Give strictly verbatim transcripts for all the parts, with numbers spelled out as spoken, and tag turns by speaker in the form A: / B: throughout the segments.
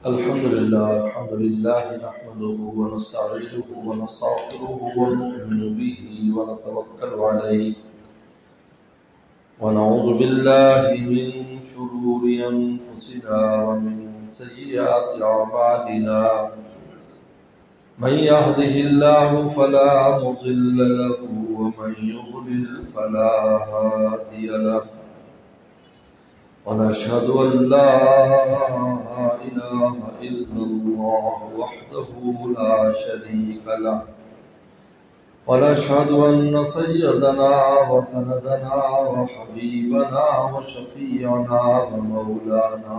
A: الحمد لله الحمد لله نحمده ونستعينه ونستغفره ونؤمن به ونتوكل عليه ونعوذ بالله من شرور أنفسنا ومن سيئات أعمالنا من يهده الله فلا مضل له ومن يضلل فلا هادي له ونشهد أن لا إله إلا الله وحده لا شريك له ونشهد أن سيدنا وسندنا وحبيبنا وشفيعنا ومولانا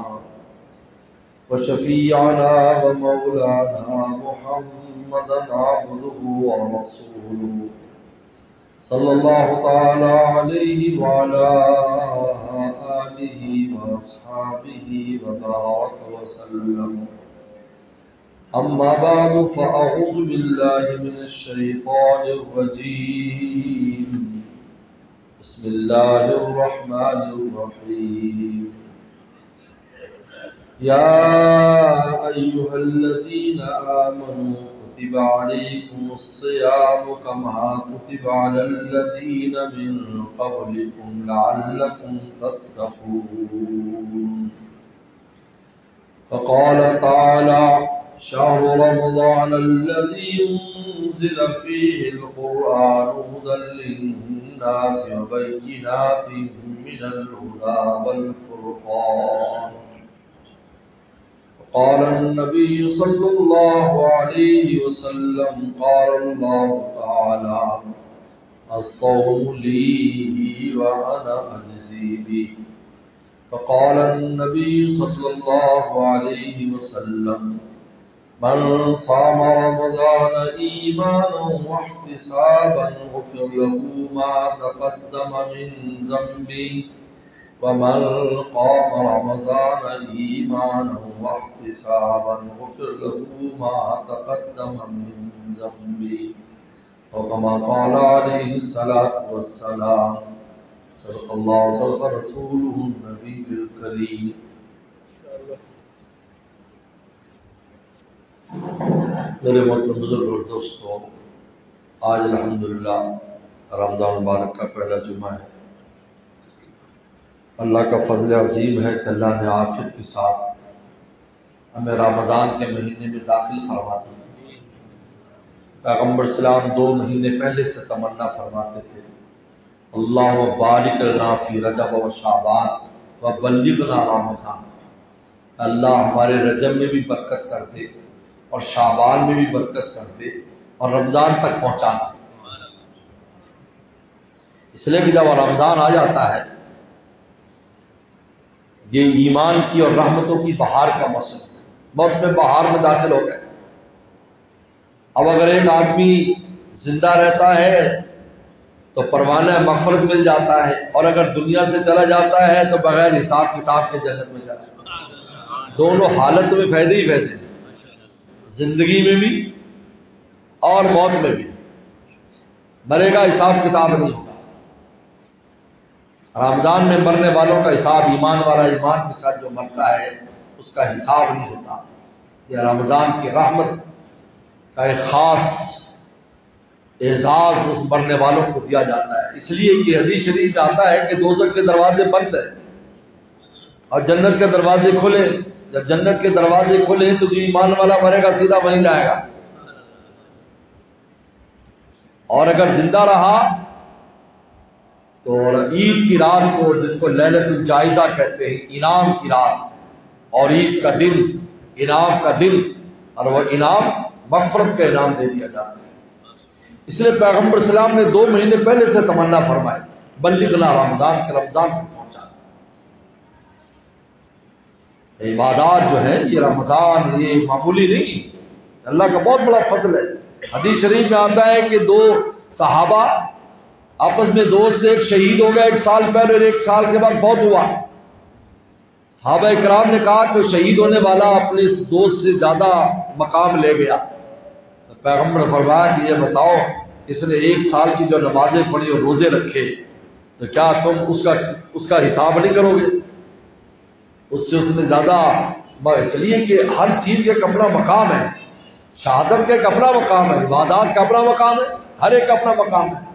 A: وشفيعنا ومولانا محمدا عبده ورسوله صلى الله تعالى عليه وعلى آله وأصحابه وبارك وسلم. أما بعد فأعوذ بالله من الشيطان الرجيم. بسم الله الرحمن الرحيم. يا أيها الذين آمنوا كتب عليكم الصيام كما كتب على الذين من قبلكم لعلكم تتقون. فقال تعالى شهر رمضان الذي أنزل فيه القرآن هدى للناس وبينات من الهدى والفرقان. قال النبي صلى الله عليه وسلم قال الله تعالى الصوم لي وأنا أجزي به. فقال النبي صلى الله عليه وسلم من صام رمضان إيمانا واحتسابا غفر له ما تقدم من ذنبه ومن قام رمضان إيمانا واحتسابا غفر له ما تقدم من ذنبه وكما قال عليه الصلاة والسلام. صدق الله صدق رسوله النبي الكريم. میرے محترم بزرگ اور دوستو، آج الحمدللہ رمضان مبارک کا پہلا جمعہ ہے. اللہ کا فضل عظیم ہے کہ اللہ نے عافیت کے ساتھ ہمیں رمضان کے مہینے میں داخل فرما دی. پیغمبر اسلام دو مہینے پہلے سے تمنا فرماتے تھے اللہ بارک لنا فی رجب و شعبان و بلغنا رمضان. اللہ ہمارے رجب میں بھی برکت کر دے اور شعبان میں بھی برکت کر دے اور رمضان تک پہنچا دے. اس لیے کہ جب رمضان آ جاتا ہے یہ ایمان کی اور رحمتوں کی بہار کا موسم ہے. بہت میں بہار میں داخل ہو گئے. اب اگر ایک آدمی زندہ رہتا ہے تو پروانہ مغفرت مل جاتا ہے، اور اگر دنیا سے چلا جاتا ہے تو بغیر حساب کتاب کے جنت میں جاتا ہے. دونوں حالتوں میں فائدے ہی فائدے، زندگی میں بھی اور موت میں بھی. مرے گا حساب کتاب نہیں ہوگا. رمضان میں مرنے والوں کا حساب، ایمان والا ایمان کے ساتھ جو مرتا ہے اس کا حساب نہیں ہوتا. یہ رمضان کی رحمت کا ایک خاص اعزاز اس مرنے والوں کو دیا جاتا ہے. اس لیے کہ حدیث شریف میں آتا ہے کہ دوزخ کے دروازے بند ہیں اور جنت کے دروازے کھلے. جب جنت کے دروازے کھلے تو جو ایمان والا مرے گا سیدھا وہیں جائے گا، اور اگر زندہ رہا تو عید کی رات کو، جس کو لیلۃ الجائزہ کہتے ہیں، انعام کی رات، اور عید کا دن انعام کا دن، اور وہ انعام مغفرت کا انعام دے دیا جاتا ہے. اس لیے پیغمبر اسلام نے دو مہینے پہلے سے تمنا فرمائی بلغنا رمضان کے رمضان کو پہنچا. عبادات جو ہیں یہ رمضان یہ معمولی نہیں، اللہ کا بہت بڑا فضل ہے. حدیث شریف میں آتا ہے کہ دو صحابہ آپس میں دوست، ایک شہید ہو گیا ایک سال پہلے اور ایک سال کے بعد بہت ہوا. صحابہ کرام نے کہا کہ شہید ہونے والا اپنے دوست سے زیادہ مقام لے گیا. تو پیغمبر نے فرمایا کہ یہ بتاؤ اس نے ایک سال کی جو نمازیں پڑھی اور روزے رکھے تو کیا تم اس کا اس کا حساب نہیں کرو گے؟ اس سے اس نے زیادہ اس لیے کہ ہر چیز کا اپنا مقام ہے، شہادت کا ایک اپنا مقام ہے، عبادات کا اپنا مقام ہے، ہر ایک کا اپنا مقام ہے۔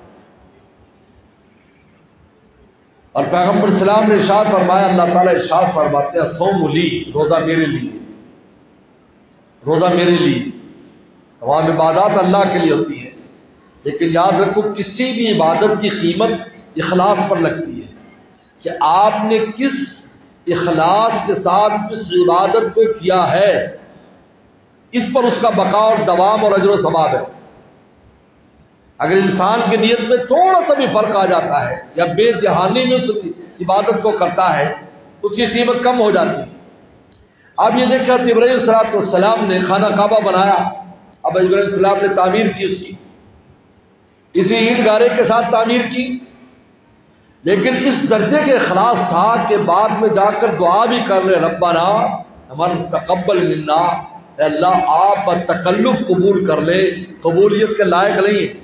A: اور پیغمبر اسلام نے ارشاد فرمایا، اللہ تعالیٰ ارشاد فرماتے ہیں صوم لی، روزہ میرے لیے، روزہ میرے لیے۔ تمام عبادات اللہ کے لیے ہوتی ہے، لیکن یاد رکھو کسی بھی عبادت کی قیمت اخلاص پر لگتی ہے کہ آپ نے کس اخلاص کے ساتھ جس عبادت کو کیا ہے اس پر اس کا بقا اور دوام اور اجر و ثواب ہے۔ اگر انسان کی نیت میں تھوڑا سا بھی فرق آ جاتا ہے یا بے دہانی میں اس عبادت کو کرتا ہے اس کی قیمت کم ہو جاتی ہے۔ اب یہ دیکھا کہ ابراہیم علیہ الصلوۃ والسلام نے خانہ کعبہ بنایا، اب ابراہیم علیہ السلام نے تعمیر کی، اس کی اسی اینٹ گارے کے ساتھ تعمیر کی، لیکن اس درجے کے اخلاص تھا کہ بعد میں جا کر دعا بھی کر لے، ربنا ہمارا تقبل منا، اے اللہ آپ بتکلف قبول کر لے، قبولیت کے لائق نہیں ہے،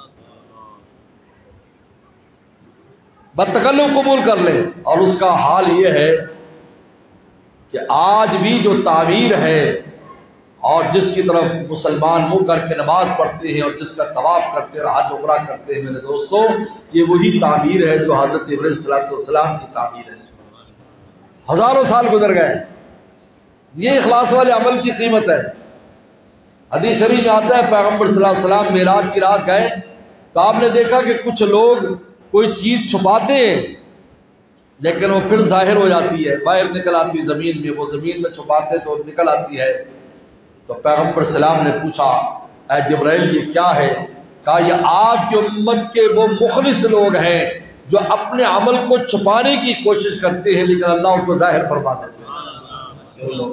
A: بتکلف قبول کر لے۔ اور اس کا حال یہ ہے کہ آج بھی جو تعمیر ہے اور جس کی طرف مسلمان منہ کر کے نماز پڑھتے ہیں اور جس کا طواف کرتے ہیں اور حج عمرہ کرتے ہیں میرے دوستوں، یہ وہی تعمیر ہے جو حضرت ابراہیم صلی اللہ علیہ وسلم کی تعمیر ہے۔ ہزاروں سال گزر گئے، یہ اخلاص والے عمل کی قیمت ہے۔ حدیث شریف میں آتا ہے پیغمبر صلی اللہ علیہ وسلم معراج کی رات گئے تو آپ نے دیکھا کہ کچھ لوگ کوئی چیز چھپاتے ہیں لیکن وہ پھر ظاہر ہو جاتی ہے، باہر نکل آتی ہے زمین میں، وہ زمین میں چھپاتے تو نکل آتی ہے۔ تو پیغمبر السلام نے پوچھا اے جبرائیل یہ کیا ہے؟ کہا یہ آپ کی امت کے وہ مخلص لوگ ہیں جو اپنے عمل کو چھپانے کی کوشش کرتے ہیں لیکن اللہ اس کو ظاہر فرما دیتے ہیں۔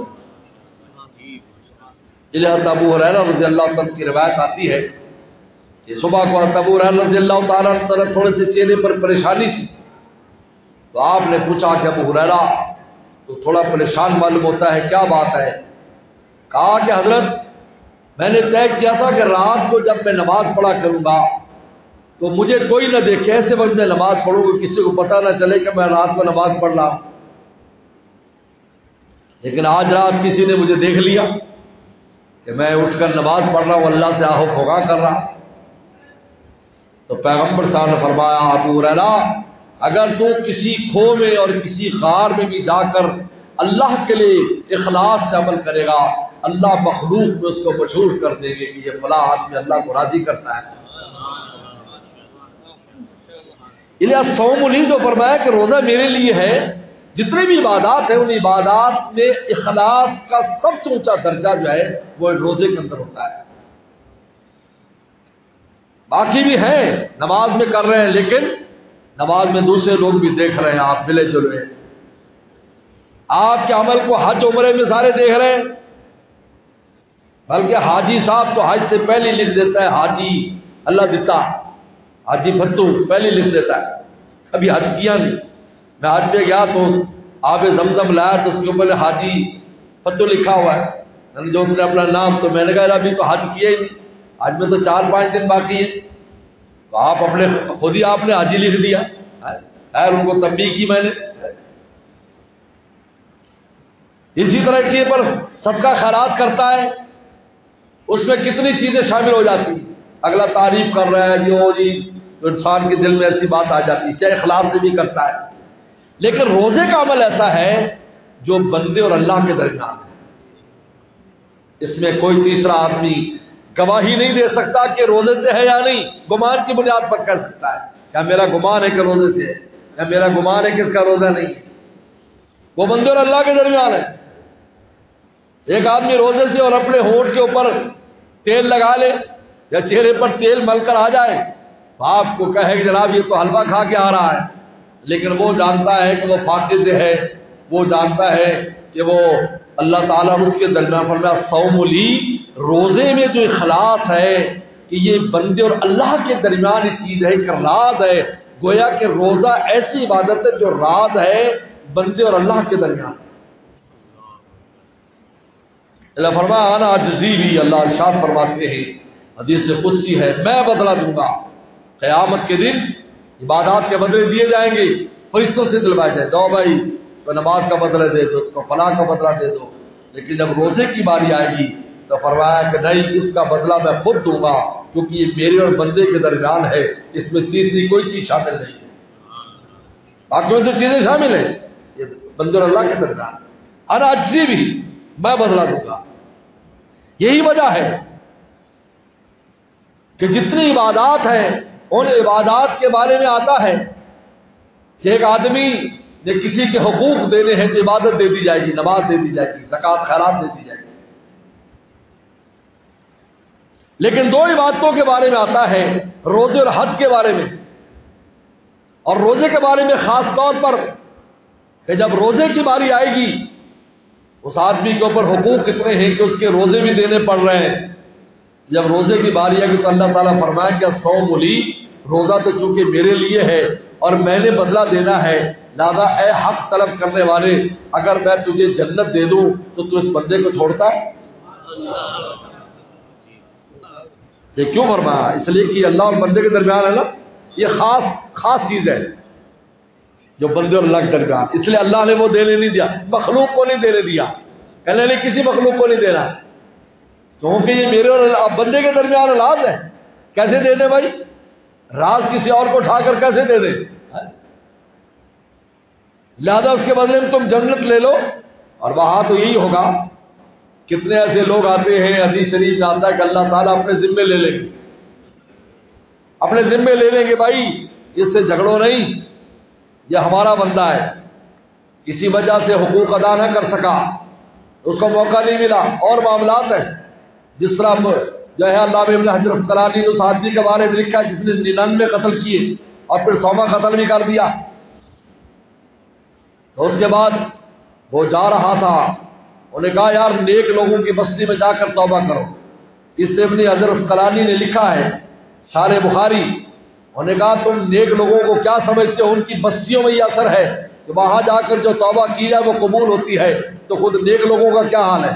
A: حضرت ابو ہریرہ رضی اللہ عنہ کی روایت آتی ہے کہ صبح کو حضرت ابو ہریرہ رضی اللہ تعالیٰ عنہ تھوڑے سے چہرے پر پریشانی تھی تو آپ نے پوچھا کہ ابو ہریرہ تو تھوڑا پریشان معلوم ہوتا ہے، کیا بات ہے؟ کہا کہ حضرت میں نے طے کیا تھا کہ رات کو جب میں نماز پڑھا کروں گا تو مجھے کوئی نہ دیکھے، ایسے وقت میں نماز پڑھوں گا کسی کو پتہ نہ چلے کہ میں رات کو نماز پڑھ رہا ہوں، لیکن آج رات کسی نے مجھے دیکھ لیا کہ میں اٹھ کر نماز پڑھ رہا ہوں، اللہ سے آہو فغاں کر رہا۔ تو پیغمبر صاحب نے فرمایا ابو ہریرہ اگر تو کسی کھو میں اور کسی غار میں بھی جا کر اللہ کے لیے اخلاص سے عمل کرے گا، اللہ مخلوق میں اس کو مشہور کر دیں گے کہ یہ فلاں آدمی اللہ کو راضی کرتا ہے۔ الیہ صوم لی جو فرمایا کہ روزہ میرے لیے ہے، جتنے بھی عبادات ہیں ان عبادات میں اخلاص کا سب سے اونچا درجہ جو ہے وہ روزے کے اندر ہوتا ہے۔ باقی بھی ہیں نماز میں کر رہے ہیں لیکن نماز میں دوسرے لوگ بھی دیکھ رہے ہیں، آپ ملے جلے ہیں، آپ کے عمل کو حج عمرے میں سارے دیکھ رہے ہیں، بلکہ حاجی صاحب تو حج سے پہلے لکھ دیتا ہے حاجی اللہ دیتا، حاجی فتو پہلے لکھ دیتا ہے، ابھی حج کیا نہیں۔ میں حج پہ گیا تو آب زمزم لایا تو اس کے اوپر حاجی فتو لکھا ہوا ہے، جو اس نے اپنا نام، تو میں نے کہا ابھی تو حج کیا ہی نہیں، حج میں تو چار پانچ دن باقی ہے، تو آپ اپنے خود ہی آپ نے حاجی لکھ دیا، خیر ان کو تنبیہ کی میں نے۔ اسی طرح کے پر صدقہ خیرات کرتا ہے، اس میں کتنی چیزیں شامل ہو جاتی ہیں، اگلا تعریف کر رہا ہے جو جی تو انسان کے دل میں ایسی بات آ جاتی ہے، چاہے اخلاص سے بھی کرتا ہے۔ لیکن روزے کا عمل ایسا ہے جو بندے اور اللہ کے درمیان ہے، اس میں کوئی تیسرا آدمی گواہی نہیں دے سکتا کہ روزے سے ہے یا نہیں، گمان کی بنیاد پر کہہ سکتا ہے کیا میرا گمان ہے کہ روزے سے ہے، یا میرا گمان ہے کہ اس کا روزہ نہیں ہے، وہ بندے اور اللہ کے درمیان ہے۔ ایک آدمی روزے سے اور اپنے ہونٹ کے اوپر تیل لگا لے یا چہرے پر تیل مل کر آ جائے، آپ کو کہے کہ جناب یہ تو حلوہ کھا کے آ رہا ہے، لیکن وہ جانتا ہے کہ وہ فاقد ہے، وہ جانتا ہے کہ وہ اللہ تعالیٰ اس کے درمیان فرمایا صوم لی، روزے میں جو اخلاص ہے کہ یہ بندے اور اللہ کے درمیان یہ چیز ہے کہ راز ہے، گویا کہ روزہ ایسی عبادت ہے جو راز ہے بندے اور اللہ کے درمیان۔ اللہ فرمایا انا اجزی بھی، اللہ ارشاد فرماتے ہیں حدیث قدسی ہے میں بدلہ دوں گا، قیامت کے دن عبادات کے بدلے دیے جائیں گے، فرشتوں سے دلوائے جائے، دو بھائی تو نماز کا بدلہ دے دو، اس کو فلاں کا بدلہ دے دو، لیکن جب روزے کی باری آئے گی تو فرمایا کہ نہیں، اس کا بدلہ میں خود دوں گا، کیونکہ یہ میرے اور بندے کے درمیان ہے، اس میں تیسری کوئی چیز شامل نہیں ہے، باقی میں تو چیزیں شامل ہیں، یہ بندے اور اللہ کے درمیان ہر عجزی بھی میں بدلہ دوں گا۔ یہی وجہ ہے کہ جتنی عبادات ہیں ان عبادات کے بارے میں آتا ہے کہ ایک آدمی نے کسی کے حقوق دینے ہیں تو عبادت دے دی جائے گی، نماز دے دی جائے گی، زکوٰۃ خیرات دے دی جائے گی۔ لیکن دو عبادتوں کے بارے میں آتا ہے، روزے اور حج کے بارے میں، اور روزے کے بارے میں خاص طور پر کہ جب روزے کی باری آئے گی اس آدمی کے اوپر حقوق کتنے ہیں کہ اس کے روزے بھی دینے پڑ رہے ہیں۔ جب روزے کی باری آئے گی تو اللہ تعالیٰ فرمائے کہ الصوم لی، روزہ تو چونکہ میرے لیے ہے اور میں نے بدلہ دینا ہے، لہذا اے حق طلب کرنے والے، اگر میں تجھے جنت دے دوں تو تو اس بندے کو چھوڑتا ہے؟ یہ کیوں فرمایا؟ اس لیے کہ اللہ اور بندے کے درمیان ہے نا، یہ خاص خاص چیز ہے جو بندے اور اللہ کے درمیان، اس لیے اللہ نے وہ دینے نہیں دیا، مخلوق کو نہیں دینے دیا، کہنے نہیں کسی مخلوق کو نہیں دینا، کیونکہ یہ میرے اور بندے کے درمیان راز ہے۔ کیسے دے دیں بھائی؟ راز کسی اور کو اٹھا کر کیسے دے دیں؟ لہذا اس کے بدلے میں تم جنت لے لو، اور وہاں تو یہی ہوگا۔ کتنے ایسے لوگ آتے ہیں، حدیث شریف میں آتا ہے کہ اللہ تعالیٰ اپنے ذمے لے لیں گے، اپنے ذمے لے لیں گے، بھائی اس سے جھگڑو نہیں، یہ ہمارا بندہ ہے، کسی وجہ سے حقوق ادا نہ کر سکا، اس کو موقع نہیں ملا، اور معاملات ہیں۔ جس طرح جو ہے اللہ ابن حجر اسقلانی نے اس آدمی کے بارے میں لکھا جس نے ننانوے قتل کیے اور پھر سوما قتل بھی کر دیا، تو اس کے بعد وہ جا رہا تھا، انہوں نے کہا یار نیک لوگوں کی بستی میں جا کر توبہ کرو۔ اس سے ابن حجر اسقلانی نے لکھا ہے شارح بخاری، انہوں نے کہا تم نیک لوگوں کو کیا سمجھتے ہو؟ ان کی بستیوں میں یہ اثر ہے کہ وہاں جا کر جو توبہ کی جائے وہ قبول ہوتی ہے، تو خود نیک لوگوں کا کیا حال ہے؟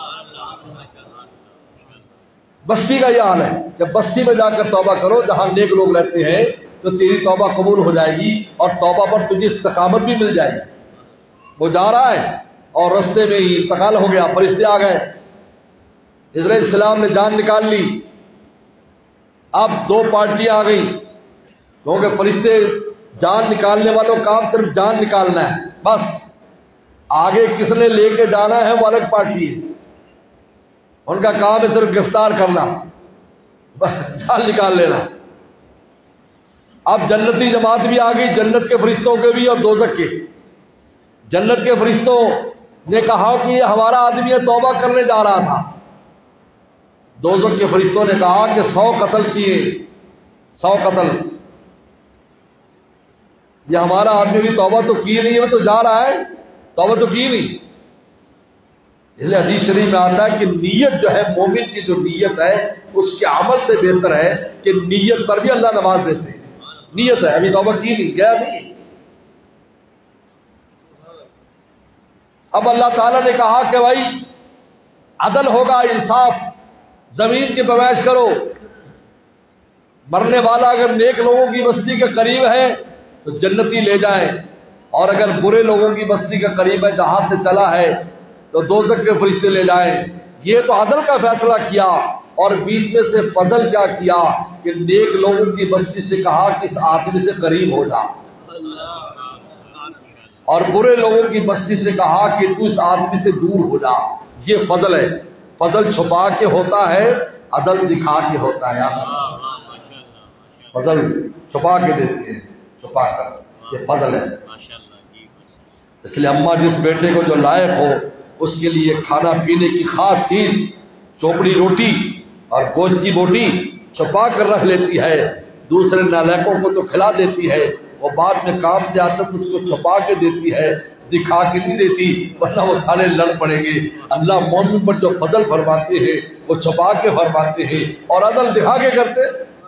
A: بستی کا یہ حال ہے کہ بستی میں جا کر توبہ کرو جہاں نیک لوگ رہتے ہیں، تو تیری توبہ قبول ہو جائے گی اور توبہ پر تجھے استقامت بھی مل جائے گی۔ وہ جا رہا ہے اور رستے میں ہی انتقال ہو گیا، فرشتے آ گئے، حضرت السلام نے جان نکال لی۔ اب دو پارٹیاں آ گئی، کیونکہ فرشتے جان نکالنے والوں کا کام صرف جان نکالنا ہے، بس آگے کس نے لے کے جانا ہے وہ الگ پارٹی ہے، ان کا کام ہے صرف گرفتار کرنا، جان نکال لینا۔ اب جنتی جماعت بھی آ گئی، جنت کے فرشتوں کے بھی اور دوزخ کے۔ جنت کے فرشتوں نے کہا کہ یہ ہمارا آدمی ہے، توبہ کرنے جا رہا تھا۔ دوزخ کے فرشتوں نے کہا کہ سو قتل کیے، سو قتل، یہ ہمارا آدمی بھی توبہ تو کی نہیں ہے، وہ تو جا رہا ہے، توبہ تو کی نہیں۔ اس لیے حدیث شریف میں آتا ہے کہ نیت جو ہے، مومن کی جو نیت ہے اس کے عمل سے بہتر ہے کہ نیت پر بھی اللہ نواز دیتے ہیں۔ نیت ہے، ابھی توبہ کی نہیں، گیا نہیں۔ اب اللہ تعالیٰ نے کہا کہ بھائی عدل ہوگا، انصاف، زمین کی پیمائش کرو، مرنے والا اگر نیک لوگوں کی بستی کے قریب ہے تو جنتی لے جائیں، اور اگر برے لوگوں کی بستی کے قریب ہے جہاں سے چلا ہے تو دوزخ کے فرشتے لے جائیں۔ یہ تو عدل کا فیصلہ کیا، اور بیچ میں سے فضل کیا کیا کہ نیک لوگوں کی بستی سے کہا کہ اس آدمی سے قریب ہو جا، اور برے لوگوں کی بستی سے کہا کہ تو اس آدمی سے دور ہو جا۔ یہ فضل ہے، فضل چھپا کے ہوتا ہے، عدل دکھا کے ہوتا ہے۔ فضل چھپا کے دیتے ہیں، چھپا کر، یہ فضل ہے۔ اس لیے اماں جس بیٹے کو جو لائق ہو اس کے لیے کھانا پینے کی خاص چیز، چوپڑی روٹی اور گوشت کی بوٹی چھپا کر رکھ لیتی ہے، دوسرے نالائقوں کو تو کھلا دیتی ہے، وہ بعد میں کام سے آتا تو اس کو چھپا کے دیتی ہے، دکھا کے نہیں دیتی، ورنہ وہ سارے لڑ پڑیں گے۔ اللہ مومن پر جو فضل فرماتے ہیں وہ چھپا کے فرماتے ہیں اور عدل دکھا کے کرتے،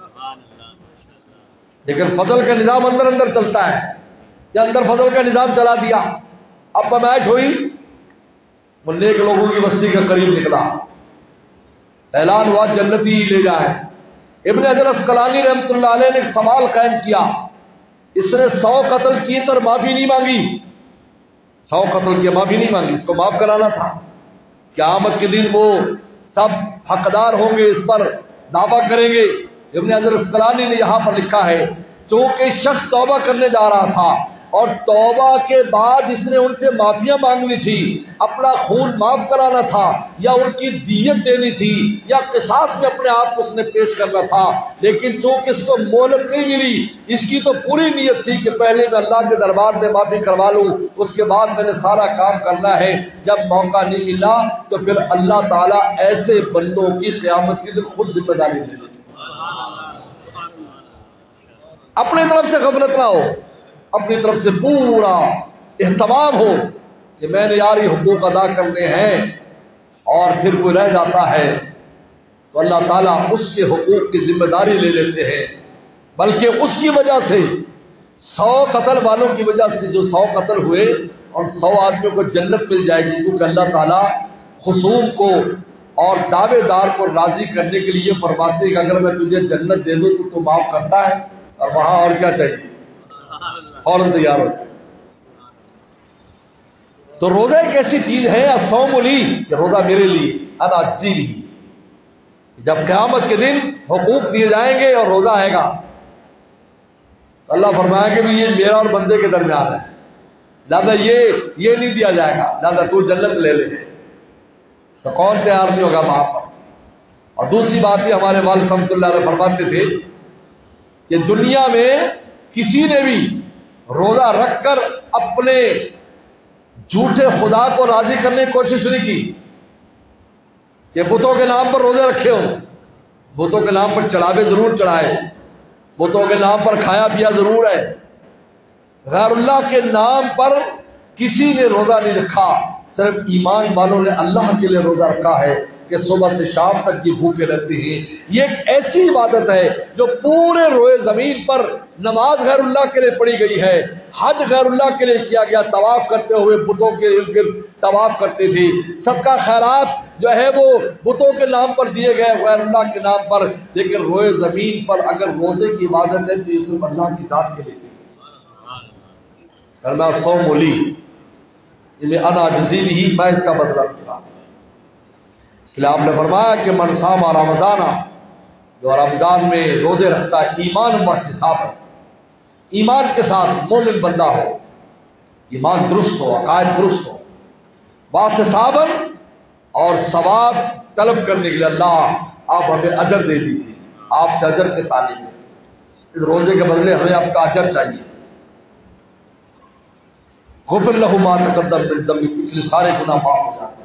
A: لیکن فضل کا نظام اندر اندر چلتا ہے، یا اندر فضل کا نظام چلا دیا، اب پیمائش ہوئی، وہ نیک لوگوں کی بستی کے قریب نکلا، اعلان ہوا جنتی لے جائے۔ ابن حجر اسقلانی رحمۃ اللہ علیہ نے ایک سوال قائم کیا، اس نے سو قتل کیے تو معافی نہیں مانگی، سو قتل کیا معافی نہیں مانگی، اس کو معاف کرانا تھا، قیامت کے دن وہ سب حقدار ہوں گے، اس پر دعویٰ کریں گے۔ ابن حجر اسقلانی نے یہاں پر لکھا ہے چونکہ شخص توبہ کرنے جا رہا تھا اور توبہ کے بعد اس نے ان سے معافیاں مانگنی تھی، اپنا خون معاف کرانا تھا، یا ان کی دیت دینی تھی، یا قصاص میں اپنے آپ کو اس نے پیش کرنا تھا، لیکن چونکہ اس کو مہلت نہیں ملی، اس کی تو پوری نیت تھی کہ پہلے میں اللہ کے دربار میں معافی کروا لوں، اس کے بعد میں نے سارا کام کرنا ہے۔ جب موقع نہیں ملا تو پھر اللہ تعالیٰ ایسے بندوں کی قیامت کے دن خود ذمہ داری لے لیتے۔ اپنی طرف سے غفلت نہ ہو، اپنی طرف سے پورا اہتمام ہو کہ میں نے یار یہ حقوق ادا کرنے ہیں، اور پھر وہ رہ جاتا ہے تو اللہ تعالیٰ اس کے حقوق کی ذمہ داری لے لیتے ہیں، بلکہ اس کی وجہ سے سو قتل والوں کی وجہ سے جو سو قتل ہوئے اور سو آدمیوں کو جنت مل جائے گی، کیونکہ اللہ تعالیٰ خصوم کو اور دعوے دار کو راضی کرنے کے لیے فرماتے ہیں کہ اگر میں تجھے جنت دے دوں تو تو معاف کرتا ہے، اور وہاں اور کیا چاہیے، فوراً تیار ہو جائے۔ تو روزہ ایک ایسی چیز ہے الصوم لی، کہ روزہ میرے لیے، انا اجزی لی۔ جب قیامت کے دن حقوق دیے جائیں گے اور روزہ آئے گا تو اللہ فرمائے کہ بھی یہ میرا اور بندے کے درمیان ہے، لہٰذا یہ یہ نہیں دیا جائے گا، لہٰذا تو جنت لے لے۔ تو کون تیار نہیں ہوگا وہاں پر؟ اور دوسری بات بھی ہمارے والد رحمۃ اللہ علیہ فرماتے تھے کہ دنیا میں کسی نے بھی روزہ رکھ کر اپنے جھوٹے خدا کو راضی کرنے کی کوشش نہیں کی کہ بتوں کے نام پر روزے رکھے ہوں، بتوں کے نام پر چڑھاوے ضرور چڑھائے، بتوں کے نام پر کھایا پیا ضرور ہے، غیر اللہ کے نام پر کسی نے روزہ نہیں رکھا، صرف ایمان والوں نے اللہ کے لیے روزہ رکھا ہے کہ صبح سے شام تک کی بھوکے رہتے ہیں۔ یہ ایک ایسی عبادت ہے جو پورے روئے زمین پر نماز غیر اللہ کے لیے پڑھی گئی ہے، حج غیر اللہ کے لیے کیا گیا، طواف کرتے ہوئے بتوں کے ارد گرد طواف کرتے تھے، صدقہ خیرات جو ہے وہ بتوں کے نام پر دیے گئے غیر اللہ کے نام پر، لیکن روئے زمین پر اگر روزے کی عبادت ہے تو یہ صرف اللہ کی ذات کے لیے تھی۔ کرنا صوم لی، انا اجزی ہی، میں اس کا بدلہ دوں گا۔ اس لیے آپ نے فرمایا کہ من صام رمضان، جو رمضان میں روزے رکھتا ہے ایمان و احتساب، ایمان کے ساتھ مومن بندہ ہو، ایمان درست ہو، عقائد درست ہو، واحتسابا، اور ثواب طلب کرنے کے لیے اللہ آپ ہمیں اجر دے دیجیے، آپ سے اجر کے طالب ہیں، اس روزے کے بدلے ہمیں آپ کا اجر چاہیے۔ غفر لہ ما تقدم من ذنبہ، پچھلے سارے گناہ معاف ہو جاتے ہیں۔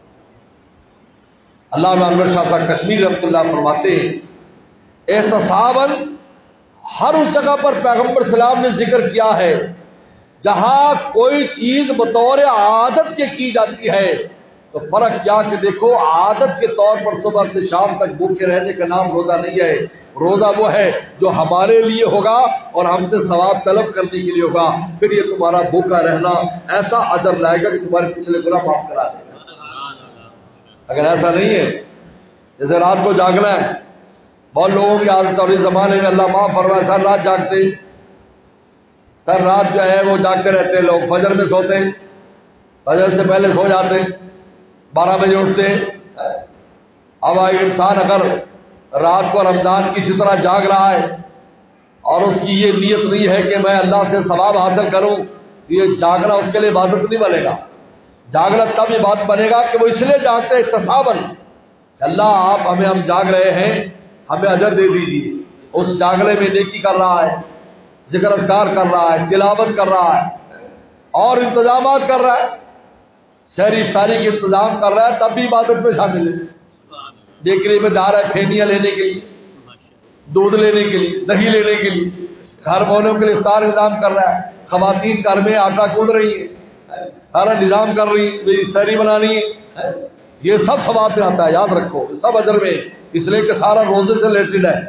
A: علامہ انور شاہ صاحب کشمیری رحمۃ اللہ فرماتے ہیں احتساباً، ہر اس جگہ پر پیغمبر سلام نے ذکر کیا ہے جہاں کوئی چیز بطور عادت کے کی جاتی ہے، تو فرق کیا کہ دیکھو عادت کے طور پر صبح سے شام تک بھوکے رہنے کا نام روزہ نہیں ہے، روزہ وہ ہے جو ہمارے لیے ہوگا اور ہم سے ثواب طلب کرنے کے لیے ہوگا، پھر یہ تمہارا بھوکا رہنا ایسا اجر لائے گا کہ تمہارے پچھلے گناہ معاف کرا دے گا۔ اگر ایسا نہیں ہے، جیسے رات کو جاگنا ہے، بہت لوگوں کی عادت اور اس زمانے میں اللہ معاف فرمائے سر رات جاگتے سر رات جو ہے وہ جاگتے رہتے ہیں، لوگ فجر میں سوتے ہیں، فجر سے پہلے سو جاتے ہیں، بارہ بجے اٹھتے ہیں۔ اب ایک انسان اگر رات کو رمضان کی اسی طرح جاگ رہا ہے اور اس کی یہ نیت نہیں ہے کہ میں اللہ سے ثواب حاصل کروں، یہ جاگنا اس کے لیے عبادت نہیں بنے گا۔ جاگنا تب یہ بات بنے گا کہ وہ اس لیے جاگتے ہیں احتساباً، اللہ آپ ہمیں ہم جاگ رہے ہیں، ہمیں اجر دے دیجیے۔ اس جاگنے میں نیکی کر رہا ہے، ذکر اذکار کر رہا ہے، تلاوت کر رہا ہے اور انتظامات کر رہا ہے، شہری افطاری کے انتظام کر رہا ہے، تب بھی عبادت میں شامل ہے۔ بیکری میں جا رہا ہے پھینیاں لینے کے لیے، دودھ لینے کے لیے، دہی لینے کے لیے، گھر والوں کے لیے افطار انتظام کر رہا ہے، خواتین گھر میں آٹا کود رہی ہے، سارا نظام کر رہی ہے، سحری بنانی ہے، یہ سب ثواب میں آتا ہے، یاد رکھو سب اجر میں، اس لیے کہ سارا روزے سے ریلیٹڈ ہے۔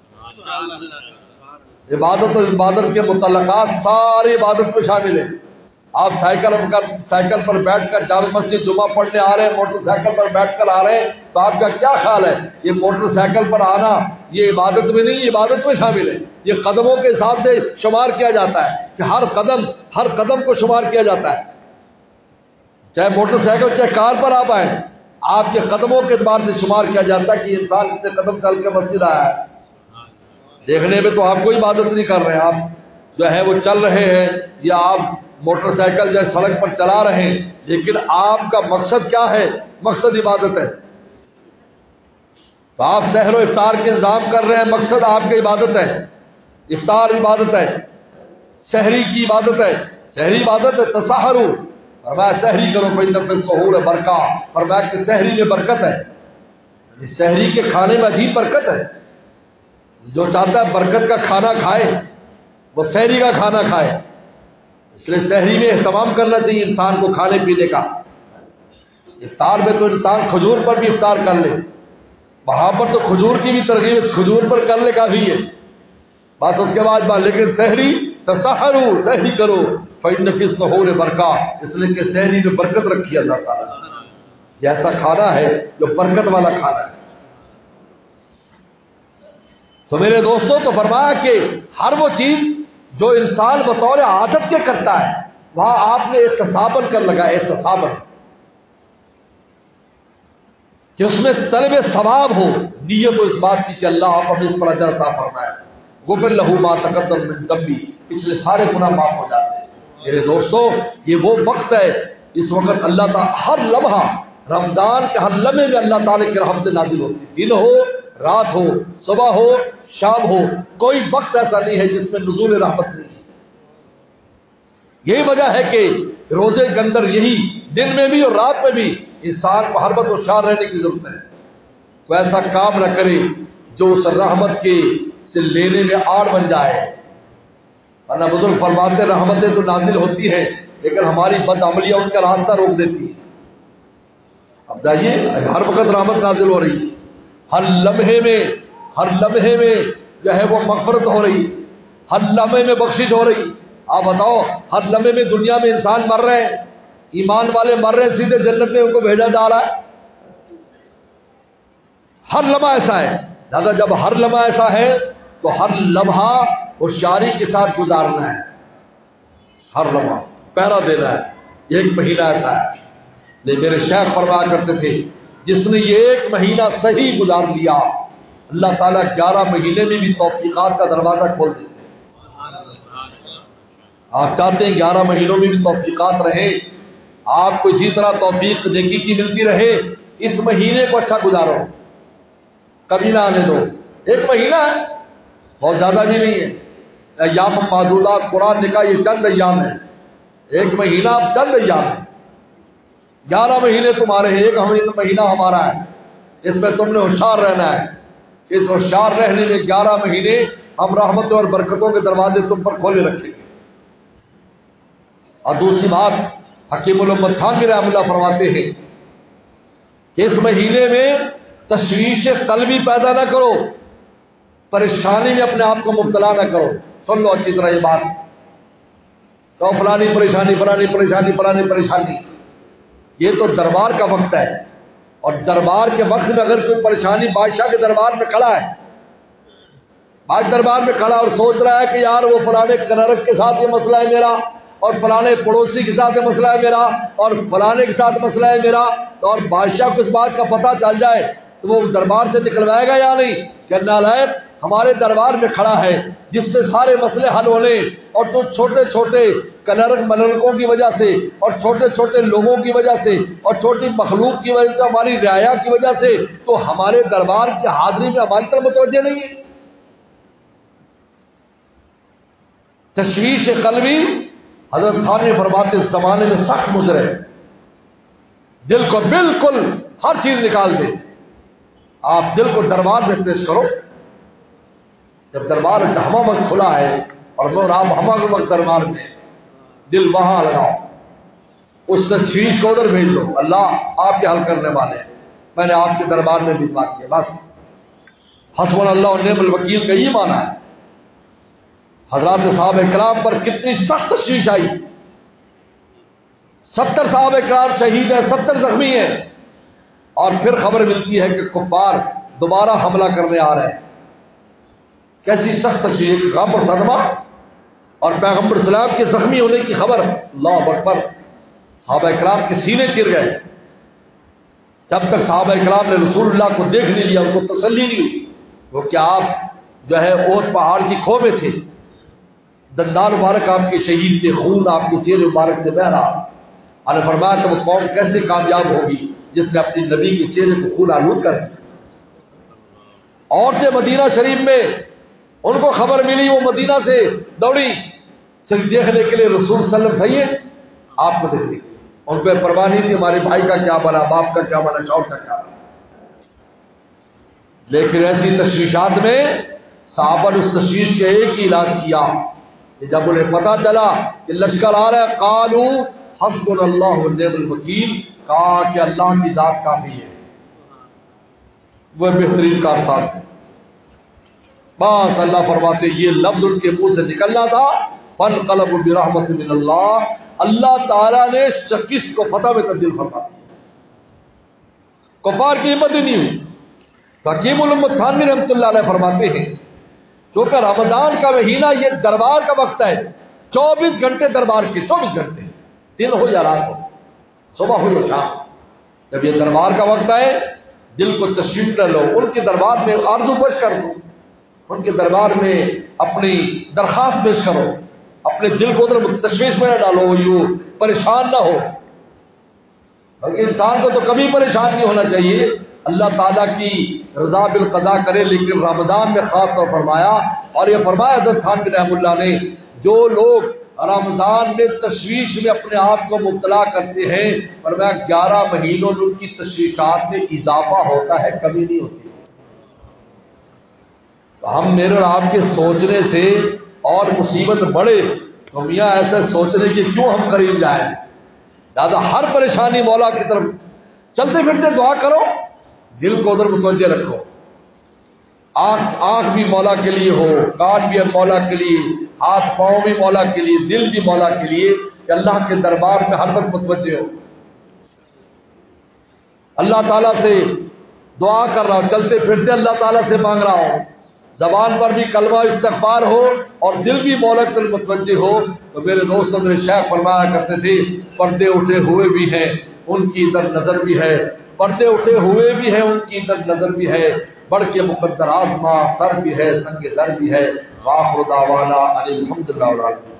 A: عبادت اور عبادت کے متعلقات ساری عبادت میں شامل ہیں۔ آپ سائیکل پر سائیکل پر بیٹھ کر جامع مسجد جمعہ پڑھنے آ رہے ہیں، موٹر سائیکل پر بیٹھ کر آ رہے ہیں، تو آپ کا کیا خیال ہے یہ موٹر سائیکل پر آنا یہ عبادت میں نہیں، عبادت میں شامل ہے، یہ قدموں کے حساب سے شمار کیا جاتا ہے کہ ہر قدم ہر قدم کو شمار کیا جاتا ہے، چاہے موٹر سائیکل چاہے کار پر آپ آئیں، آپ کے قدموں کے اعتبار سے شمار کیا جاتا ہے کہ انسان کتنے قدم چل کے مسجد آیا ہے. دیکھنے میں تو آپ کوئی عبادت نہیں کر رہے، آپ جو ہے وہ چل رہے ہیں یا آپ موٹر سائیکل یا سڑک پر چلا رہے ہیں، لیکن آپ کا مقصد کیا ہے؟ مقصد عبادت ہے. تو آپ سحر و افطار کے انتظام کر رہے ہیں، مقصد آپ کی عبادت ہے. افطار عبادت ہے، سحری کی عبادت ہے. سحری عبادت ہے. تسحرو فرمایا سحری کرو، کوئی نفس سحور برکہ، فرمایا کہ سحری میں برکت ہے. سحری کے کھانے میں عجیب برکت ہے. جو چاہتا ہے برکت کا کھانا کھائے وہ سحری کا کھانا کھائے. اس لیے سحری میں اہتمام کرنا چاہیے انسان کو کھانے پینے کا. افطار میں تو انسان کھجور پر بھی افطار کر لے، وہاں پر تو کھجور کی بھی ترغیب، کھجور پر کرنے کا بھی ہے بات. اس کے بعد بات لیکن سحری تسحرو، سحری کرو، فإن فی السحور برکہ، اس لیے کہ سحری میں برکت رکھی ہے اللہ تعالیٰ. جیسا کھانا ہے جو برکت والا کھانا ہے. تو میرے دوستوں تو فرمایا کہ ہر وہ چیز جو انسان بطور عادت کے کرتا ہے وہاں آپ نے احتساباً کر لگا، احتساباً کہ اس میں طلب ثواب ہو. نیت و اس بات کی کہ اللہ آپ ہمیں اس پر اجر عطا فرمائے. غفر لہ ما تقدم من ذنبی، پچھلے سارے گناہ معاف ہو جاتے ہیں. میرے دوستو یہ وہ وقت ہے، اس وقت اللہ تعالیٰ ہر لمحہ، رمضان کے ہر لمحے میں اللہ تعالیٰ کی رحمت نازل ہوتی ہے. دن ہو، رات ہو، صبح ہو، شام ہو، کوئی وقت ایسا نہیں ہے جس میں نزول رحمت نہیں ہے. یہی وجہ ہے کہ روزے کے اندر یہی دن میں بھی اور رات میں بھی انسان کو ہر وقت ہوشیار رہنے کی ضرورت ہے. وہ ایسا کام نہ کرے جو اس رحمت کے سے لینے میں آڑ بن جائے. ورنہ بزرگ فرماتے رحمتیں تو نازل ہوتی ہیں لیکن ہماری بد عملیاں ان کا راستہ روک دیتی ہے. اب جائیے ہر وقت رحمت نازل ہو رہی ہے، ہر لمحے میں ہر لمحے میں جو ہے وہ مغفرت ہو رہی، ہر لمحے میں بخشش ہو رہی. آپ بتاؤ ہر لمحے میں دنیا میں انسان مر رہے ہیں، ایمان والے مر رہے ہیں، سیدھے جنت میں ان کو بھیجا جا رہا ہے. ہر لمحہ ایسا ہے. دادا جب ہر لمحہ ایسا ہے تو ہر لمحہ ہوشیاری کے ساتھ گزارنا ہے. ہر لمحہ پہرا دینا ہے. ایک مہینہ ایسا ہے. لیکن میرے شیخ فرمایا کرتے تھے جس نے یہ ایک مہینہ صحیح گزار لیا اللہ تعالیٰ گیارہ مہینے میں بھی توفیقات کا دروازہ کھول دیتے. آپ چاہتے ہیں گیارہ مہینوں میں بھی توفیقات رہے، آپ کو اسی طرح توفیق نیکی کی ملتی رہے، اس مہینے کو اچھا گزارو، کبھی نہ آنے دو. ایک مہینہ ہے، بہت زیادہ بھی نہیں ہے. ایام معدودات قرآن نے کہا یہ چند ایام ہے. ایک مہینہ اب چند ایام ہے. گیارہ مہینے تمہارے ہیں، ایک مہینہ ہمارا ہے. اس میں تم نے ہوشیار رہنا ہے. اس ہوشیار رہنے میں گیارہ مہینے ہم رحمتوں اور برکتوں کے دروازے تم پر کھولے رکھیں گے. اور دوسری بات حکیم الامت تھانوی رحمۃ اللہ فرماتے ہیں کہ اس مہینے میں تشویش قلبی پیدا نہ کرو، پریشانی میں اپنے آپ کو مبتلا نہ کرو. سن لو اچھی طرح یہ بات، تو فلانی پریشانی فلانی پریشانی فلانی پریشانی. یہ تو دربار کا وقت ہے، اور دربار کے وقت میں اگر کوئی پریشانی بادشاہ کے دربار میں کھڑا ہے، بادشاہ دربار میں کھڑا اور سوچ رہا ہے کہ یار وہ فلانے کنرک کے ساتھ یہ مسئلہ ہے میرا، اور فلانے پڑوسی کے ساتھ یہ مسئلہ ہے میرا، اور فلانے کے ساتھ مسئلہ ہے میرا، اور بادشاہ کو اس بات کا پتہ چل جائے تو وہ دربار سے نکلوائے گا یا نہیں؟ چلنا لائق ہمارے دربار میں کھڑا ہے جس سے سارے مسئلے حل ہونے، اور تو چھوٹے چھوٹے کنرک ملرکوں کی وجہ سے اور چھوٹے چھوٹے لوگوں کی وجہ سے اور چھوٹی مخلوق کی وجہ سے، ہماری رعایا کی وجہ سے تو ہمارے دربار کی حاضری میں ہماری طرف متوجہ نہیں ہے. تشویش قلبی حضرت تھانوی فرماتے اس زمانے میں سخت گزرے، دل کو بالکل ہر چیز نکال دے. آپ دل کو دربار میں پیش کرو. جب دربار ہما وقت کھلا ہے اور وہ آپ ہما کے وقت دربار میں، دل وہاں لگاؤ، اس تشویش کو ادھر بھیج دو. اللہ آپ کے حل کرنے والے ہیں، میں نے آپ کے دربار میں بھی بات کیا. بس حسبنا اللہ و نعم الوکیل کا یہ معنی ہے. حضرات صحابہ کرام پر کتنی سخت تشویش آئی. ستر صحابہ کرام شہید ہیں، ستر زخمی ہیں، اور پھر خبر ملتی ہے کہ کفار دوبارہ حملہ کرنے آ رہے ہیں. کیسی سخت تشویش، غم اور صدمہ، اور پیغمبر اسلام کے زخمی ہونے کی خبر. اللہ اکبر، صحابہ کرام کے سینے چر گئے. جب تک صحابہ کرام نے رسول اللہ کو دیکھ نہیں لیا، ان کو تسلی نہیں ہوئی وہ کہ آپ جو ہے اور پہاڑ کی کھو میں تھے، دندان مبارک آپ کے شہید تھے، خون آپ کے چہرے مبارک سے بہ رہا۔ اور نے فرمایا کہ وہ قوم کیسے کامیاب ہوگی جس نے اپنی نبی کے چہرے کو خون آلود کر دیا۔ عورتیں مدینہ شریف میں ان کو خبر ملی، وہ مدینہ سے دوڑی صرف دیکھنے کے لیے رسول صلی اللہ علیہ وسلم صحیح ہے آپ کو دیکھنے کے لیے، ان پہ پرواہ نہیں تھی ہمارے بھائی کا کیا بنا، باپ کا کیا بنا، شوہر کا کیا بنا۔ لیکن ایسی تشویشات میں صحابہ نے اس تشویش کے ایک ہی علاج کیا کہ جب انہیں پتا چلا کہ لشکر آ رہا ہے، قالو حسبنا اللہ ونعم الوکیل، کہا کہ اللہ کی ذات کافی ہے، وہ بہترین کارساز ہے۔ بس اللہ فرماتے یہ لفظ ان کے منہ سے نکلنا تھا، فانقلبوا برحمت من اللہ، اللہ تعالیٰ نے شکست کو فتح میں تبدیل فرما دیا، کفار کی ہمت ہی نہیں ہوئی۔ حکیم الامت تھانوی رحمۃ اللہ علیہ فرماتے ہیں کیونکہ رمضان کا مہینہ یہ دربار کا وقت ہے، چوبیس گھنٹے دربار کے، چوبیس گھنٹے، دن ہو یا رات ہو، صبح ہو یا شام، جب یہ دربار کا وقت ہے دل کو تشویش نہ لو، ان کے دربار میں آرزو پیش کر دو، ان کے دربار میں اپنی درخواست پیش کرو، اپنے دل کو ادھر تشویش میں نہ ڈالو، یوں پریشان نہ ہو۔ بلکہ انسان کو تو کبھی پریشان نہیں ہونا چاہیے، اللہ تعالیٰ کی رضا بالقضاء کرے، لیکن رمضان میں خاص طور فرمایا، اور یہ فرمایا حضرت تھانوی رحمہ اللہ نے، جو لوگ رمضان میں تشویش میں اپنے آپ کو مبتلا کرتے ہیں، فرمایا گیارہ مہینوں میں ان کی تشویشات میں اضافہ ہوتا ہے، کمی نہیں ہوتی۔ تو ہم میرے اور آپ کے سوچنے سے اور مصیبت بڑھے تو میاں ایسے سوچنے کے کیوں ہم قریب جائیں؟ لہٰذا ہر پریشانی مولا کی طرف چلتے پھرتے دعا کرو، دل کو ادھر متوجہ رکھو، آنکھ آنکھ بھی مولا کے لیے ہو، کان بھی مولا کے لیے، ہاتھ پاؤں بھی مولا کے لیے، دل بھی مولا کے لیے، کہ اللہ کے دربار میں ہر وقت متوجہ ہو، اللہ تعالیٰ سے دعا کر رہا ہوں، چلتے پھرتے اللہ تعالیٰ سے مانگ رہا ہوں، زبان پر بھی کلمہ استغفار ہو اور دل بھی مولا کی طرف متوجہ ہو۔ تو میرے دوستوں میرے شیخ فرمایا کرتے تھے، پردے اٹھے ہوئے بھی ہیں ان کی ادھر نظر بھی ہے، پردے اٹھے ہوئے بھی ہیں ان کی ادھر نظر بھی ہے، بڑھ کے مقدر آزما سر بھی ہے، سنگ در بھی ہے۔ وآخر دعوانا ان الحمد للہ رب العالمین۔